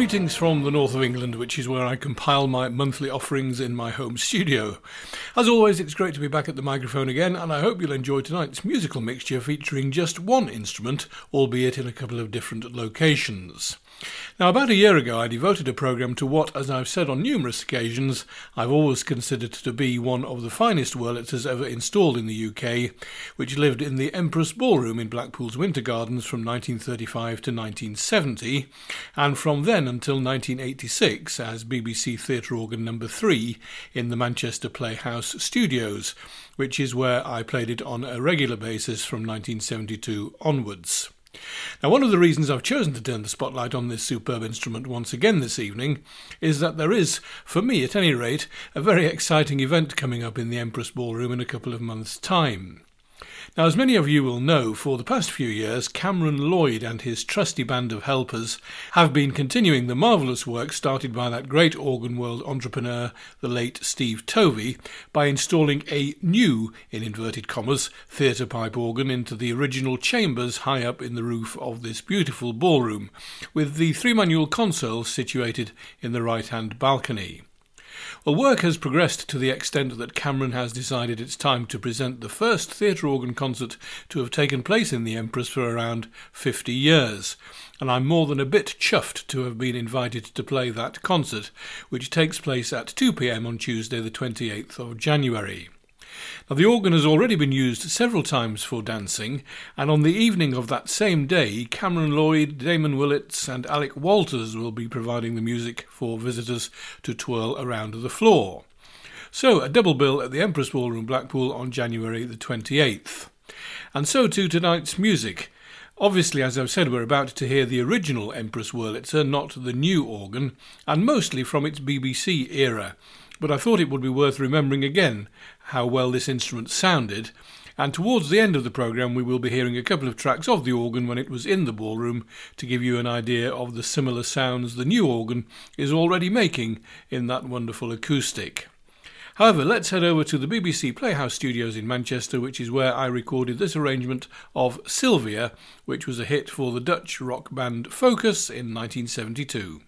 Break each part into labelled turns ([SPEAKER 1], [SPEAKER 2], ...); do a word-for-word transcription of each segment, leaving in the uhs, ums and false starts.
[SPEAKER 1] Greetings from the north of England, which is where I compile my monthly offerings in my home studio. As always, it's great to be back at the microphone again, and I hope you'll enjoy tonight's musical mixture featuring just one instrument, albeit in a couple of different locations. Now, about a year ago, I devoted a programme to what, as I've said on numerous occasions, I've always considered to be one of the finest Wurlitzers ever installed in the U K, which lived in the Empress Ballroom in Blackpool's Winter Gardens from nineteen thirty-five to nineteen seventy, and from then until nineteen eighty-six as B B C Theatre Organ number three in the Manchester Playhouse Studios, which is where I played it on a regular basis from nineteen seventy-two onwards. Now, one of the reasons I've chosen to turn the spotlight on this superb instrument once again this evening is that there is, for me at any rate, a very exciting event coming up in the Empress Ballroom in a couple of months' time. Now, as many of you will know, for the past few years, Cameron Lloyd and his trusty band of helpers have been continuing the marvellous work started by that great organ world entrepreneur, the late Steve Tovey, by installing a new, in inverted commas, theatre pipe organ into the original chambers high up in the roof of this beautiful ballroom, with the three-manual console situated in the right-hand balcony. Well, work has progressed to the extent that Cameron has decided it's time to present the first theatre organ concert to have taken place in the Empress for around fifty years, and I'm more than a bit chuffed to have been invited to play that concert, which takes place at two p m on Tuesday the twenty-eighth of January. Now, the organ has already been used several times for dancing, and on the evening of that same day, Cameron Lloyd, Damon Willits and Alec Walters will be providing the music for visitors to twirl around the floor. So, a double bill at the Empress Ballroom, Blackpool on January the twenty-eighth. And so to tonight's music. Obviously, as I've said, we're about to hear the original Empress Wurlitzer, not the new organ, and mostly from its B B C era. But I thought it would be worth remembering again how well this instrument sounded, and towards the end of the programme we will be hearing a couple of tracks of the organ when it was in the ballroom to give you an idea of the similar sounds the new organ is already making in that wonderful acoustic. However, let's head over to the B B C Playhouse Studios in Manchester, which is where I recorded this arrangement of Sylvia, which was a hit for the Dutch rock band Focus in nineteen seventy-two.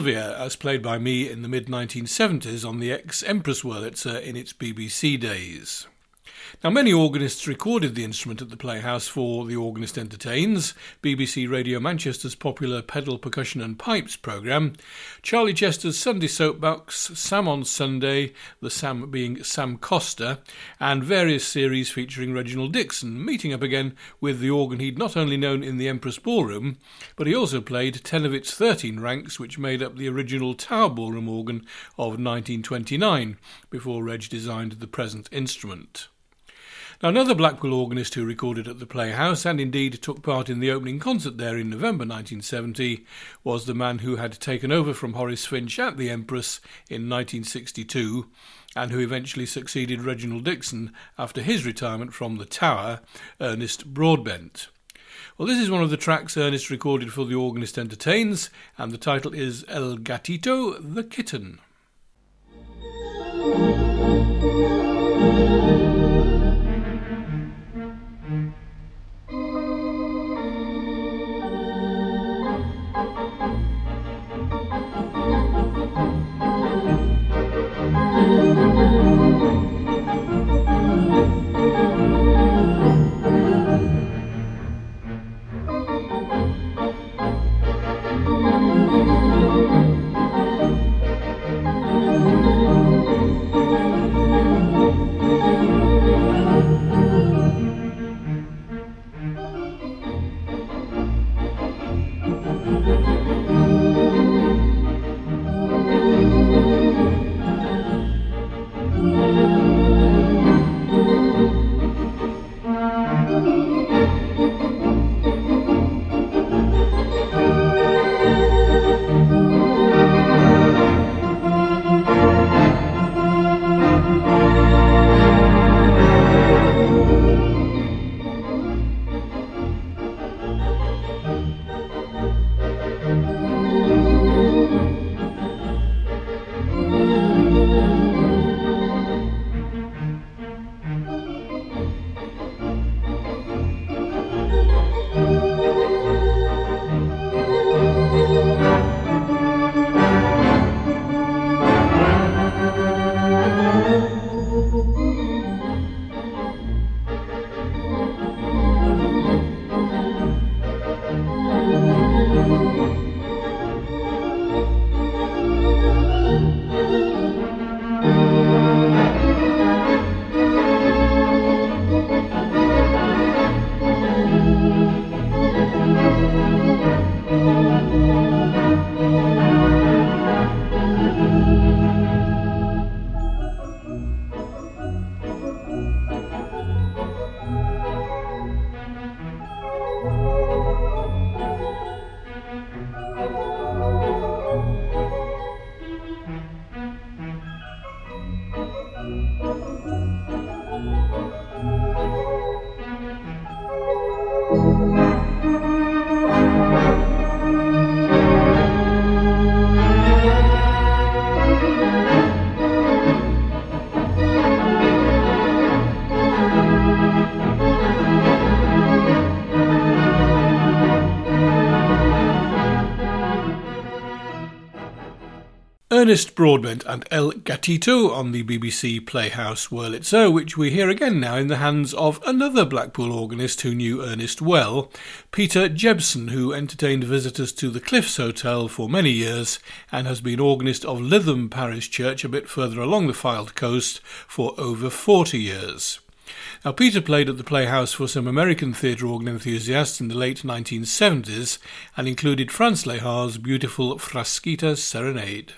[SPEAKER 1] Sylvia, as played by me in the mid nineteen seventies on the ex-Empress Wurlitzer in its B B C days. Now, many organists recorded the instrument at the Playhouse for The Organist Entertains, B B C Radio Manchester's popular pedal percussion and pipes programme, Charlie Chester's Sunday Soapbox, Sam on Sunday, the Sam being Sam Costa, and various series featuring Reginald Dixon, meeting up again with the organ he'd not only known in the Empress Ballroom, but he also played ten of its thirteen ranks which made up the original Tower Ballroom organ of nineteen twenty-nine, before Reg designed the present instrument. Now, another Blackpool organist who recorded at the Playhouse, and indeed took part in the opening concert there in November nineteen seventy, was the man who had taken over from Horace Finch at the Empress in nineteen sixty-two, and who eventually succeeded Reginald Dixon after his retirement from the Tower, Ernest Broadbent. Well, this is one of the tracks Ernest recorded for The Organist Entertains, and the title is El Gatito, the Kitten. Ernest Broadbent and El Gatito on the B B C Playhouse Wurlitzer, which we hear again now in the hands of another Blackpool organist who knew Ernest well, Peter Jebson, who entertained visitors to the Cliffs Hotel for many years and has been organist of Lytham Parish Church a bit further along the Fylde coast for over forty years. Now, Peter played at the Playhouse for some American theatre organ enthusiasts in the late nineteen seventies and included Franz Lehar's beautiful Frasquita's Serenade.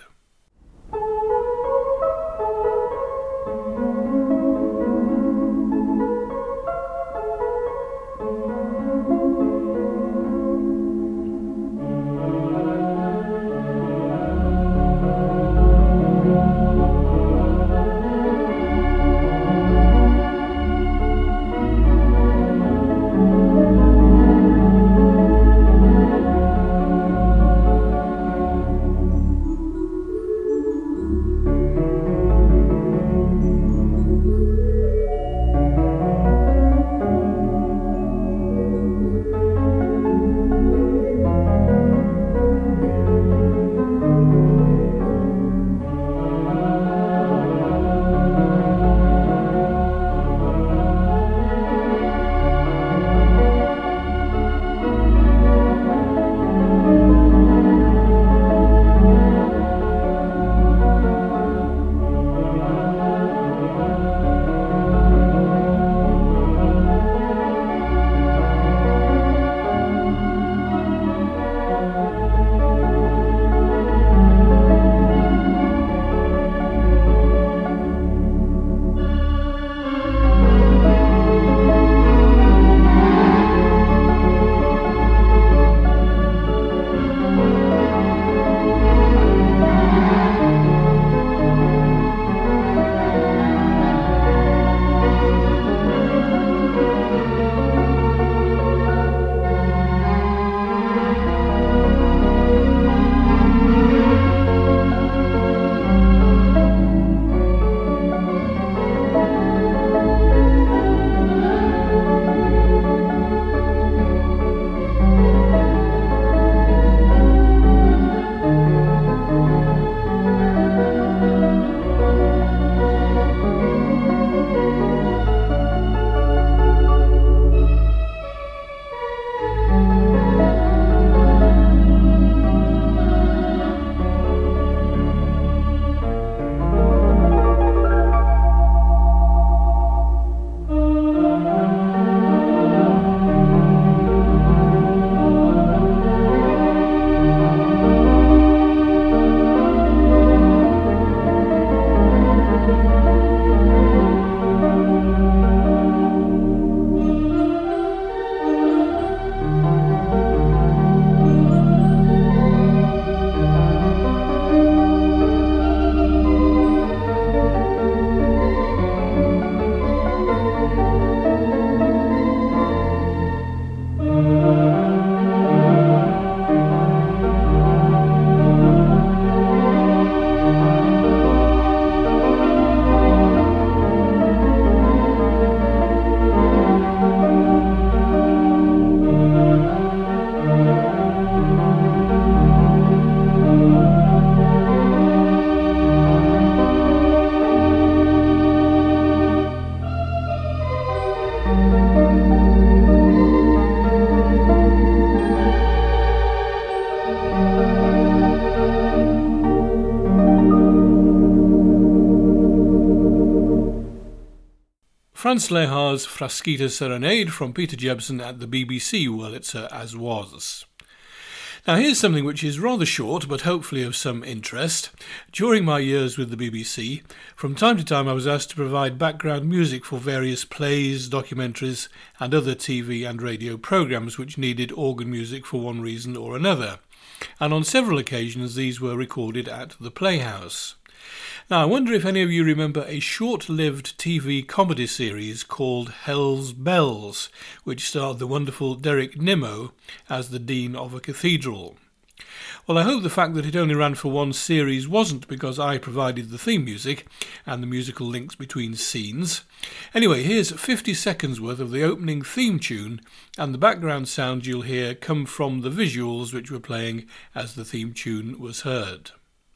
[SPEAKER 1] Franz Lehar's Frasquita Serenade from Peter Jebsen at the B B C Wurlitzer as was. Now here's something which is rather short but hopefully of some interest. During my years with the B B C, from time to time I was asked to provide background music for various plays, documentaries and other T V and radio programmes which needed organ music for one reason or another. And on several occasions these were recorded at the Playhouse. Now I wonder if any of you remember a short-lived T V comedy series called Hell's Bells, which starred the wonderful Derek Nimmo as the Dean of a Cathedral. Well, I hope the fact that it only ran for one series wasn't because I provided the theme music and the musical links between scenes. Anyway, here's fifty seconds worth of the opening theme tune, and the background sounds you'll hear come from the visuals which were playing as the theme tune was heard.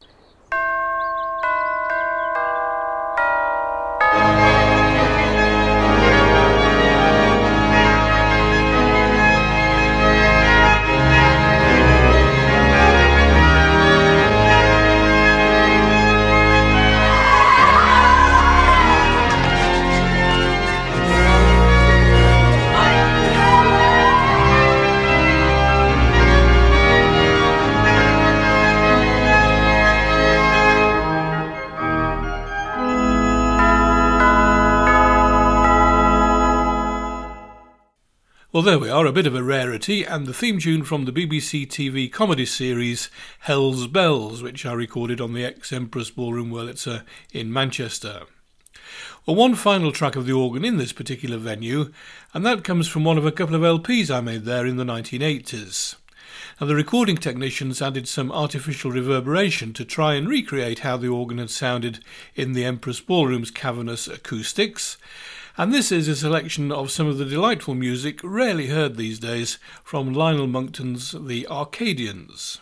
[SPEAKER 1] Well, there we are, a bit of a rarity, and the theme tune from the B B C T V comedy series Hell's Bells, which I recorded on the ex-Empress Ballroom Wurlitzer in Manchester. Well, one final track of the organ in this particular venue, and that comes from one of a couple of L Ps I made there in the nineteen eighties. Now, the recording technicians added some artificial reverberation to try and recreate how the organ had sounded in the Empress Ballroom's cavernous acoustics. And this is a selection of some of the delightful music rarely heard these days from Lionel Monkton's The Arcadians.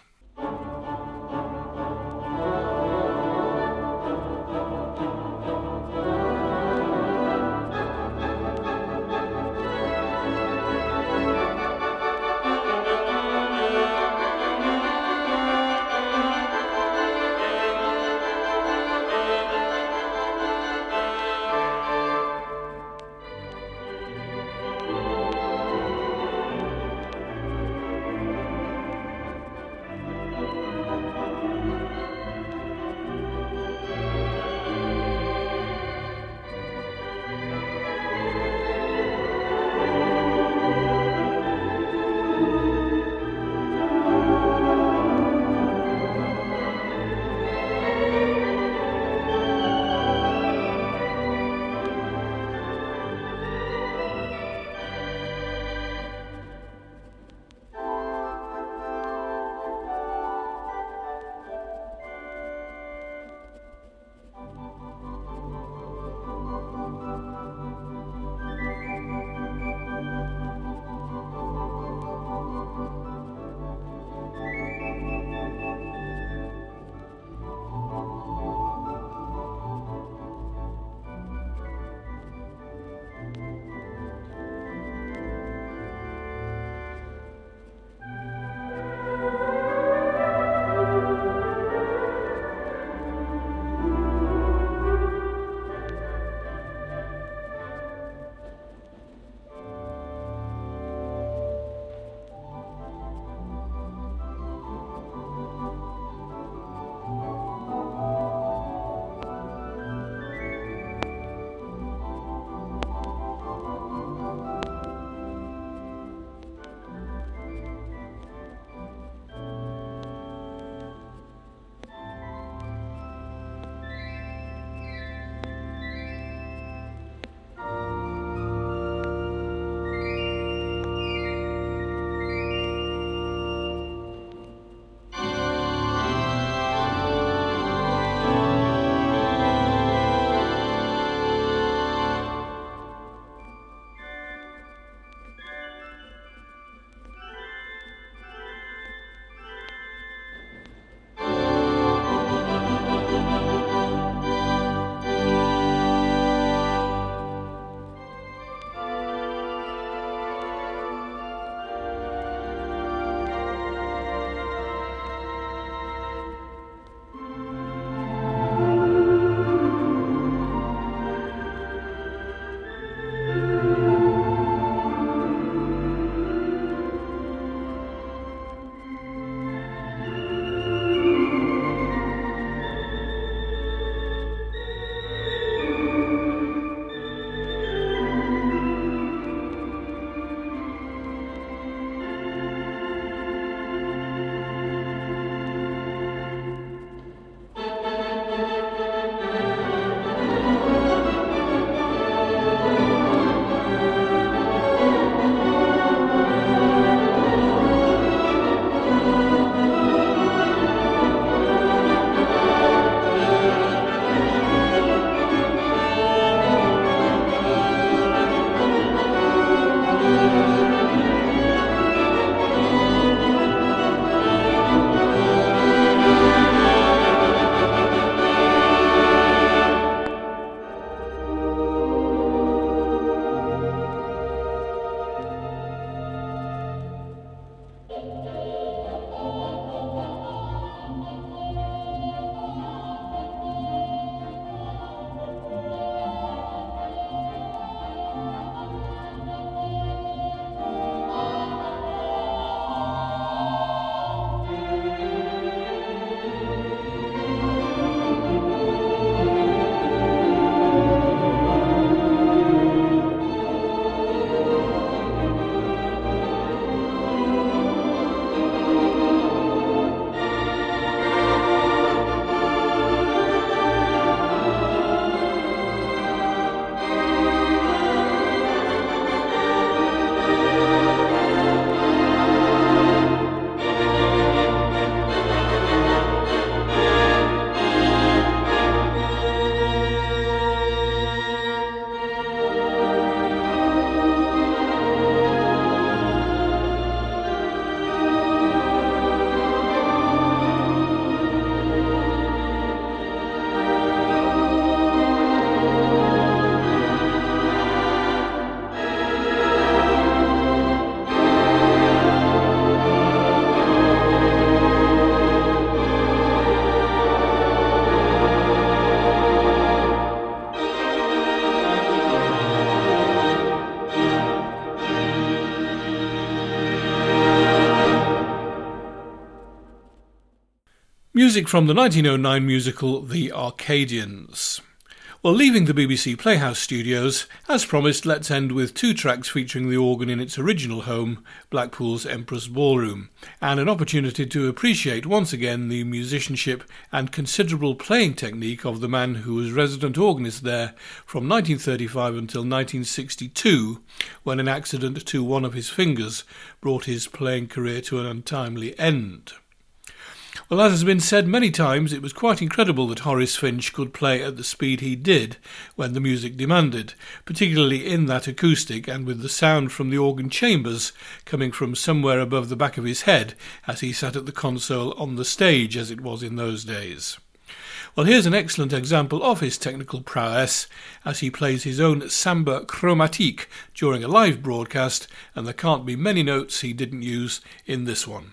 [SPEAKER 1] Music from the nineteen oh nine musical The Arcadians. Well, leaving the B B C Playhouse studios, as promised, let's end with two tracks featuring the organ in its original home, Blackpool's Empress Ballroom, and an opportunity to appreciate once again the musicianship and considerable playing technique of the man who was resident organist there from nineteen thirty-five until nineteen sixty-two, when an accident to one of his fingers brought his playing career to an untimely end. Well, as has been said many times, it was quite incredible that Horace Finch could play at the speed he did when the music demanded, particularly in that acoustic and with the sound from the organ chambers coming from somewhere above the back of his head as he sat at the console on the stage, as it was in those days. Well, here's an excellent example of his technical prowess as he plays his own Samba Chromatique during a live broadcast, and there can't be many notes he didn't use in this one.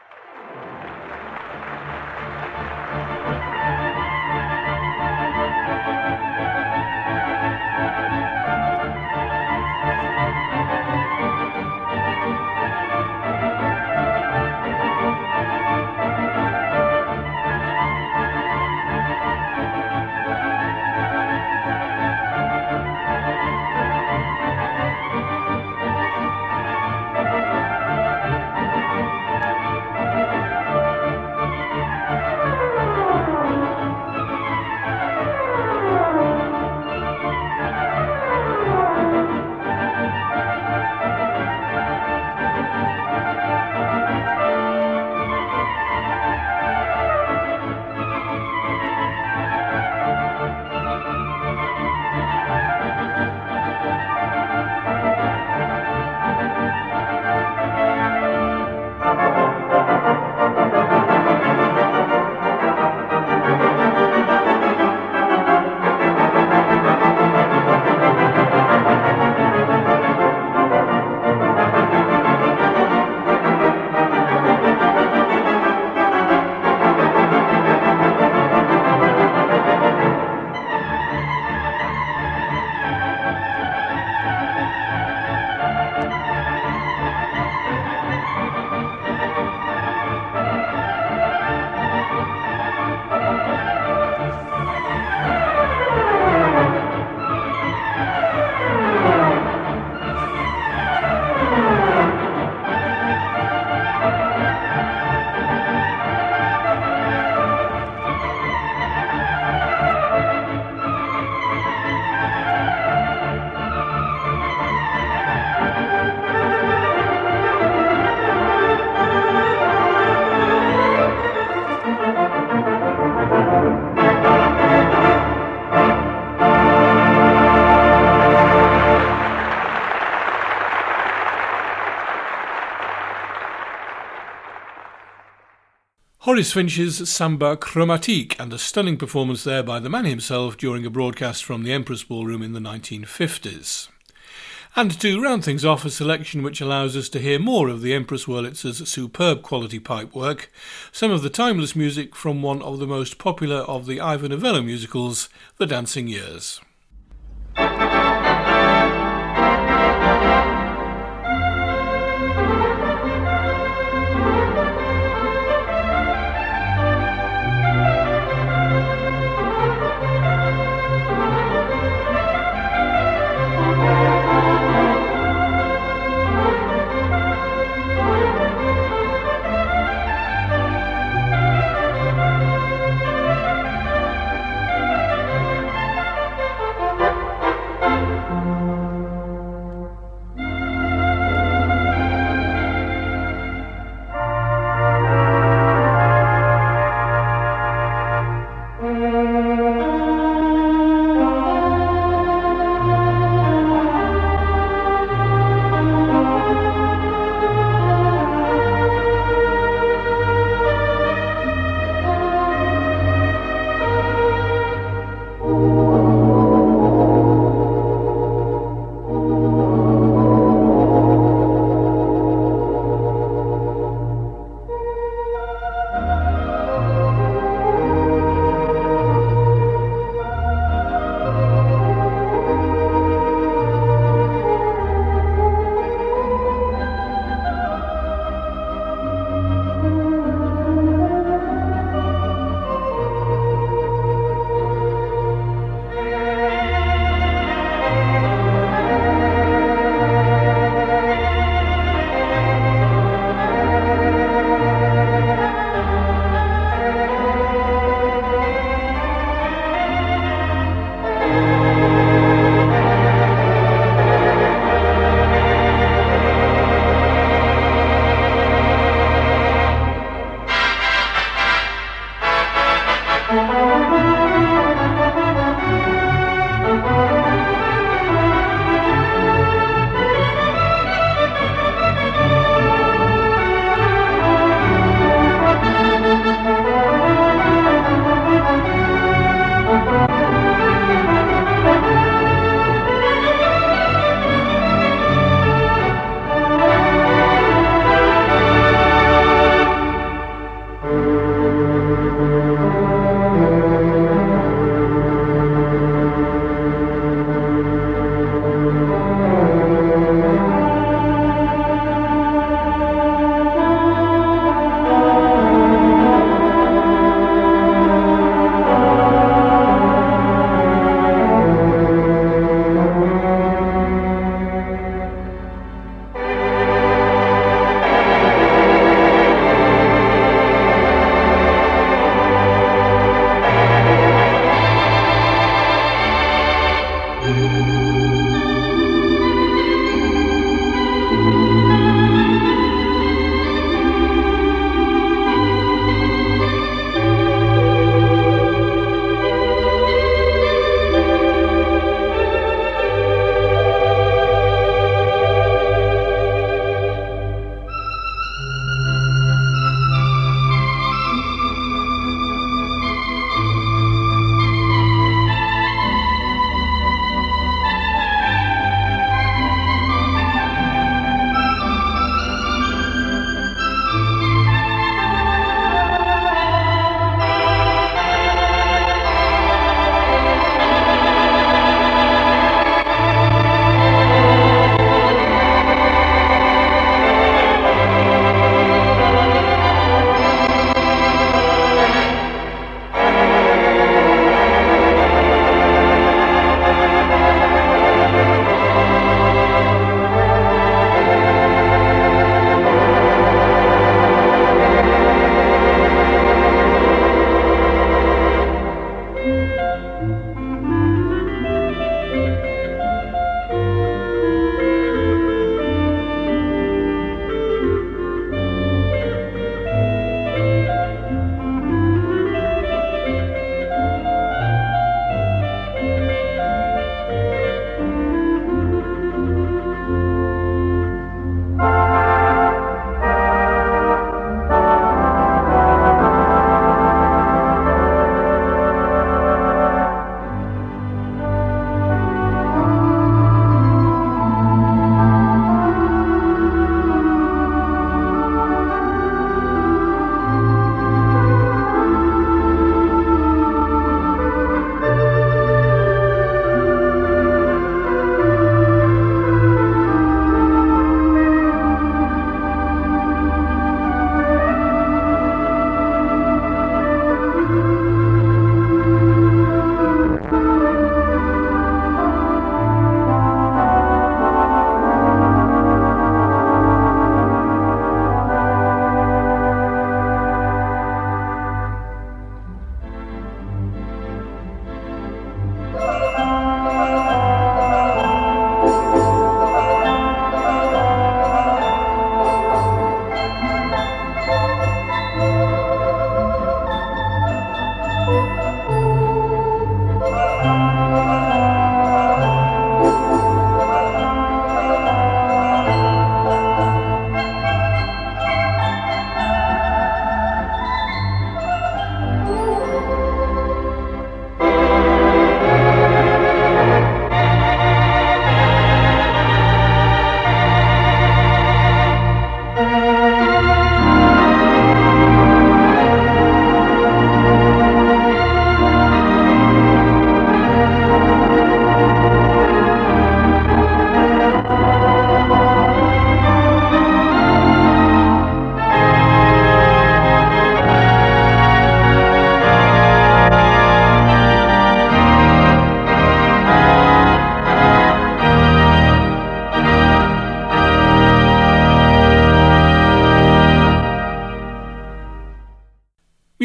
[SPEAKER 1] Horace Finch's Samba Chromatique, and a stunning performance there by the man himself during a broadcast from the Empress Ballroom in the nineteen fifties. And to round things off, a selection which allows us to hear more of the Empress Wurlitzer's superb quality pipework, some of the timeless music from one of the most popular of the Ivor Novello musicals, The Dancing Years.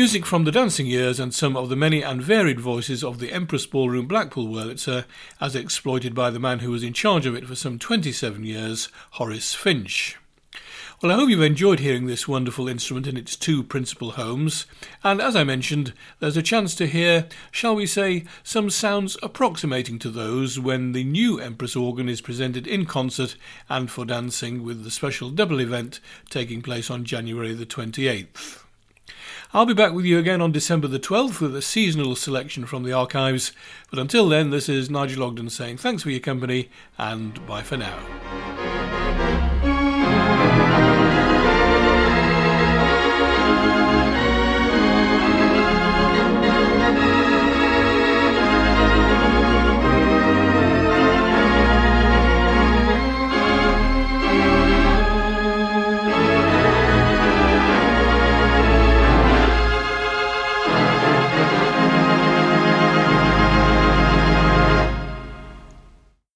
[SPEAKER 1] Music from the dancing years and some of the many and varied voices of the Empress Ballroom Blackpool Wurlitzer, as exploited by the man who was in charge of it for some twenty-seven years, Horace Finch. Well, I hope you've enjoyed hearing this wonderful instrument in its two principal homes, and as I mentioned, there's a chance to hear, shall we say, some sounds approximating to those when the new Empress organ is presented in concert and for dancing, with the special double event taking place on January the twenty-eighth. I'll be back with you again on December the twelfth with a seasonal selection from the archives, but until then, this is Nigel Ogden saying thanks for your company and bye for now.